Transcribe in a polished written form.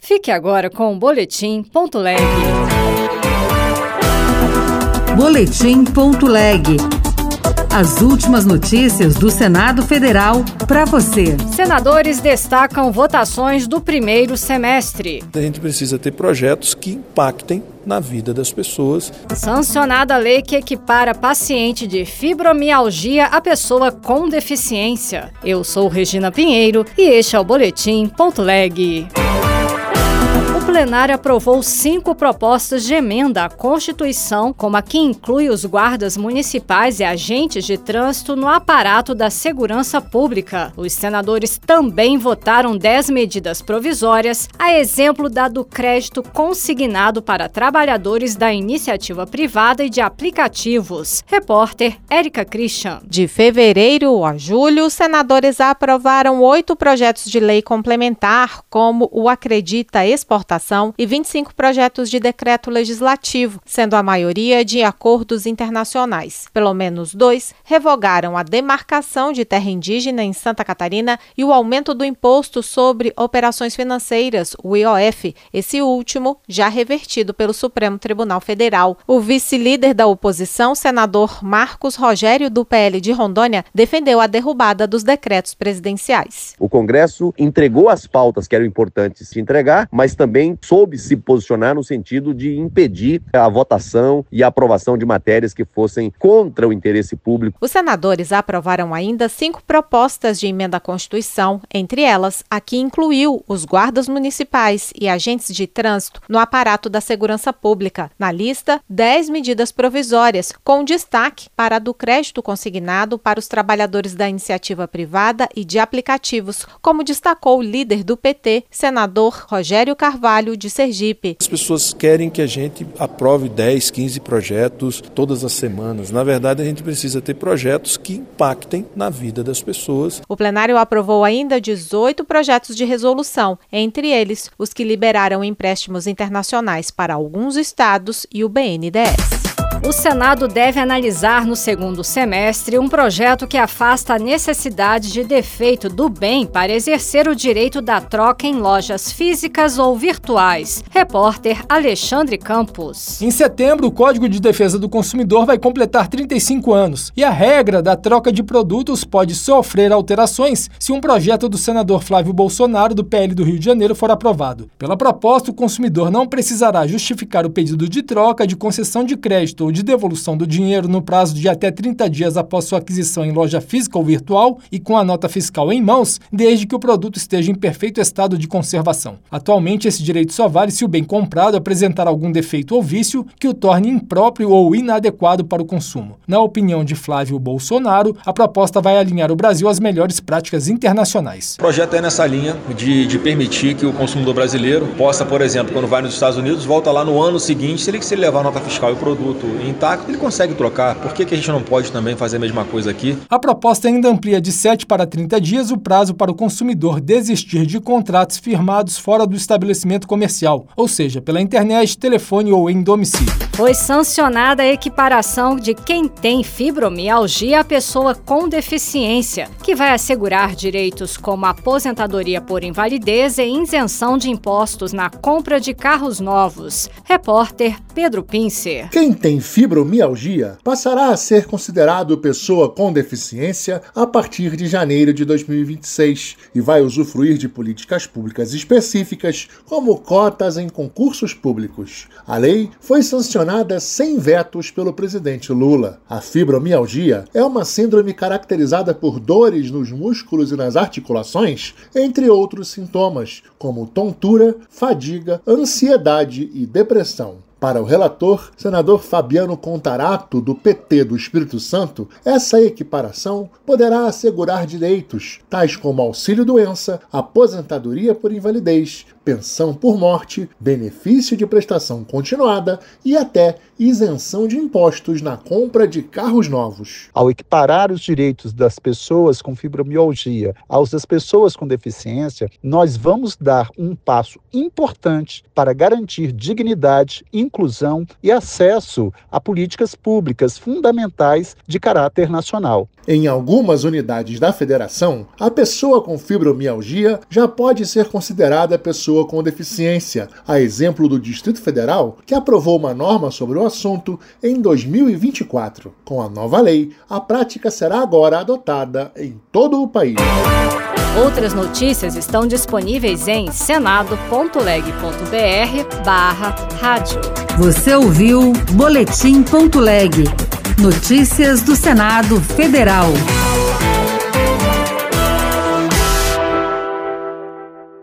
Fique agora com o Boletim.leg. Boletim.leg. As últimas notícias do Senado Federal para você. Senadores destacam votações do primeiro semestre. A gente precisa ter projetos que impactem na vida das pessoas. Sancionada a lei que equipara paciente de fibromialgia a pessoa com deficiência. Eu sou Regina Pinheiro e este é o Boletim.leg. O plenário aprovou 5 propostas de emenda à Constituição, como a que inclui os guardas municipais e agentes de trânsito no aparato da segurança pública. Os senadores também votaram 10 medidas provisórias, a exemplo da do crédito consignado para trabalhadores da iniciativa privada e de aplicativos. Repórter Érica Christian. De fevereiro a julho, os senadores aprovaram 8 projetos de lei complementar, como o Acredita Exportação, e 25 projetos de decreto legislativo, sendo a maioria de acordos internacionais. Pelo menos 2 revogaram a demarcação de terra indígena em Santa Catarina e o aumento do imposto sobre operações financeiras, o IOF, esse último já revertido pelo Supremo Tribunal Federal. O vice-líder da oposição, senador Marcos Rogério, do PL de Rondônia, defendeu a derrubada dos decretos presidenciais. O Congresso entregou as pautas que eram importantes se entregar, mas também soube se posicionar no sentido de impedir a votação e a aprovação de matérias que fossem contra o interesse público. Os senadores aprovaram ainda 5 propostas de emenda à Constituição, entre elas a que incluiu os guardas municipais e agentes de trânsito no aparato da segurança pública. Na lista, 10 medidas provisórias, com destaque para a do crédito consignado para os trabalhadores da iniciativa privada e de aplicativos, como destacou o líder do PT, senador Rogério Carvalho, de Sergipe. As pessoas querem que a gente aprove 10, 15 projetos todas as semanas. Na verdade, a gente precisa ter projetos que impactem na vida das pessoas. O plenário aprovou ainda 18 projetos de resolução, entre eles os que liberaram empréstimos internacionais para alguns estados e o BNDES. O Senado deve analisar no segundo semestre um projeto que afasta a necessidade de defeito do bem para exercer o direito da troca em lojas físicas ou virtuais. Repórter Alexandre Campos. Em setembro, o Código de Defesa do Consumidor vai completar 35 anos e a regra da troca de produtos pode sofrer alterações se um projeto do senador Flávio Bolsonaro, do PL do Rio de Janeiro, for aprovado. Pela proposta, o consumidor não precisará justificar o pedido de troca, de concessão de crédito ou de devolução do dinheiro no prazo de até 30 dias após sua aquisição em loja física ou virtual e com a nota fiscal em mãos, desde que o produto esteja em perfeito estado de conservação. Atualmente, esse direito só vale se o bem comprado apresentar algum defeito ou vício que o torne impróprio ou inadequado para o consumo. Na opinião de Flávio Bolsonaro, a proposta vai alinhar o Brasil às melhores práticas internacionais. O projeto é nessa linha de permitir que o consumidor brasileiro possa, por exemplo, quando vai nos Estados Unidos, volta lá no ano seguinte, se ele levar a nota fiscal e o produto intacto, ele consegue trocar. Por que a gente não pode também fazer a mesma coisa aqui? A proposta ainda amplia de 7 para 30 dias o prazo para o consumidor desistir de contratos firmados fora do estabelecimento comercial, ou seja, pela internet, telefone ou em domicílio. Foi sancionada a equiparação de quem tem fibromialgia à pessoa com deficiência, que vai assegurar direitos como aposentadoria por invalidez e isenção de impostos na compra de carros novos. Repórter Pedro Pincer. Quem tem fibromialgia passará a ser considerado pessoa com deficiência a partir de janeiro de 2026 e vai usufruir de políticas públicas específicas, como cotas em concursos públicos. A lei foi sancionada sem vetos pelo presidente Lula. A fibromialgia é uma síndrome caracterizada por dores nos músculos e nas articulações, entre outros sintomas, como tontura, fadiga, ansiedade e depressão. Para o relator, senador Fabiano Contarato, do PT do Espírito Santo, essa equiparação poderá assegurar direitos, tais como auxílio-doença, aposentadoria por invalidez, pensão por morte, benefício de prestação continuada e até isenção de impostos na compra de carros novos. Ao equiparar os direitos das pessoas com fibromialgia aos das pessoas com deficiência, nós vamos dar um passo importante para garantir dignidade, inclusão e acesso a políticas públicas fundamentais de caráter nacional. Em algumas unidades da federação, a pessoa com fibromialgia já pode ser considerada pessoa pessoa com deficiência, a exemplo do Distrito Federal, que aprovou uma norma sobre o assunto em 2024. Com a nova lei, a prática será agora adotada em todo o país. Outras notícias estão disponíveis em senado.leg.br/rádio. Você ouviu Boletim.leg. Notícias do Senado Federal.